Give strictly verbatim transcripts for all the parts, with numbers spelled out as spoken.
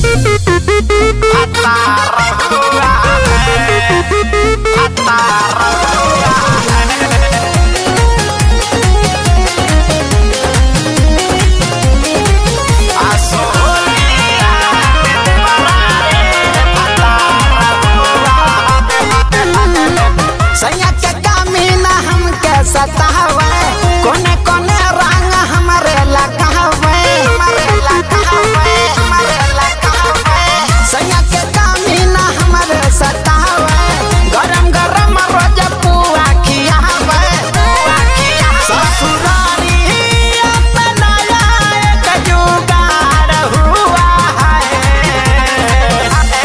कोने कोने रंग हमारे लगावे हमारे लगावे हमारे लगावे सैया के कामीना हमारे सतावे गरम गरम रोज पुआ खियावे पुआ खियावे ससुरारी अपनाया एक जुगाड़ हुआ है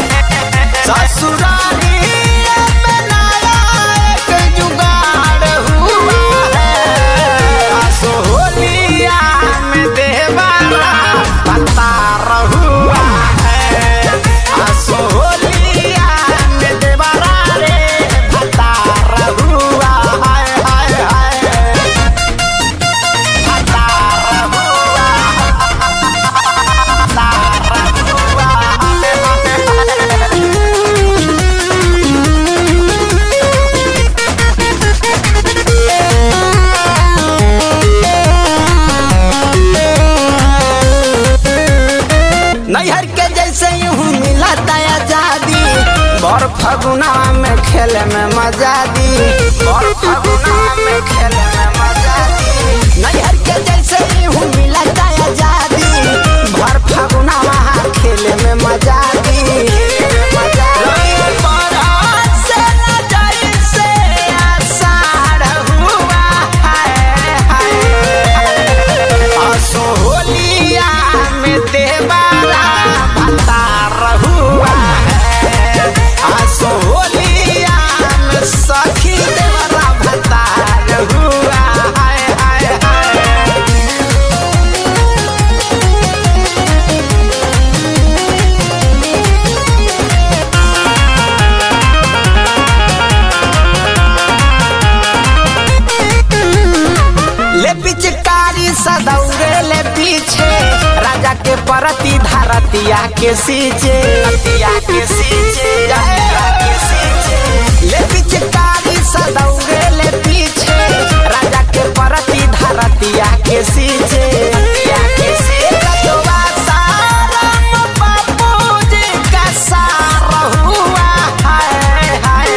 ससुरारी अपनाया एक जुगाड़ हुआ होलिया में देवारा पता रहुआ है होलिया में देवारा रे पता रहुआ हाय हाय हाय पता रहुआ नैहर के जैसे यूं मिलता आजादी बर फगुना में खेले में मजा दी बर फगुना में खेले में मजा दी नैहर के जैसे यूं मिलता आजादी भर फगुना वहाँ खेले में मजा दी मजा होलिया में देवारा पता रहुआ है होलिया में सखी देवरा पता रहुआ हाय हाय हाय ले पिचकारी सदौरे ले पीछे राजा के परती धारतिया के सींचे रतिया के सींचे के सींचे ले पिचकारी सदौरे ले पीछे राजा के परती धारतिया के सींचे रतिया के सींचे जोवा सारम बापूजी का सारा हुआ हाय हाय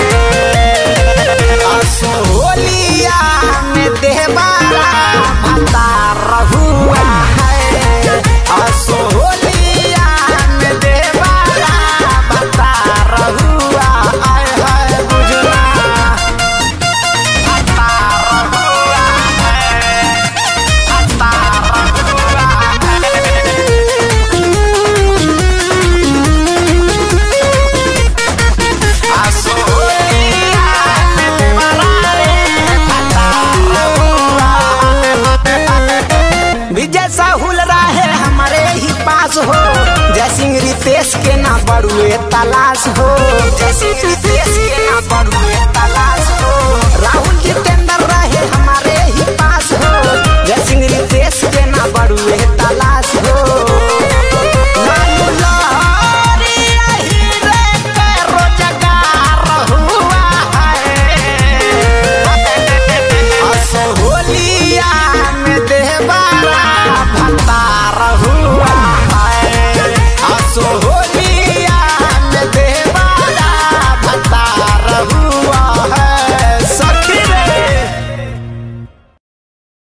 होलिया में देवारा पता रहुआ है होलिया में देवारा पता रहुआ हाय हाय बुझना पता रहुआ है पता रहुआ होलिया में देवारा रे पता रहुआ विजय साहुल रहे हमारे ही पास हो जय सिंह रितेश के ना बड़ुए तलाश हो जय सिंह रितेश के ना बड़ुए तलाश हो राहुल जितेंद्र रहे हमारे ही पास हो जय सिंह रितेश के ना बड़ुए तलाश